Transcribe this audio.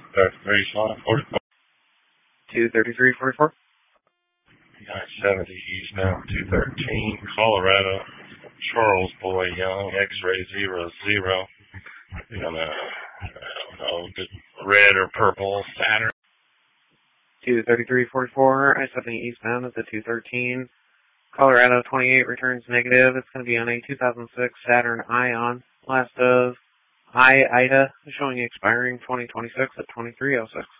34. 23344. 970 eastbound 213, Colorado, Charles Boy Young, X-ray 00. And I don't know, red or purple Saturn. 23344, I-70 eastbound at the 213. Colorado 28 returns negative. It's going to be on a 2006 Saturn Ion. Last of I-Ida showing expiring 2026 at 2306.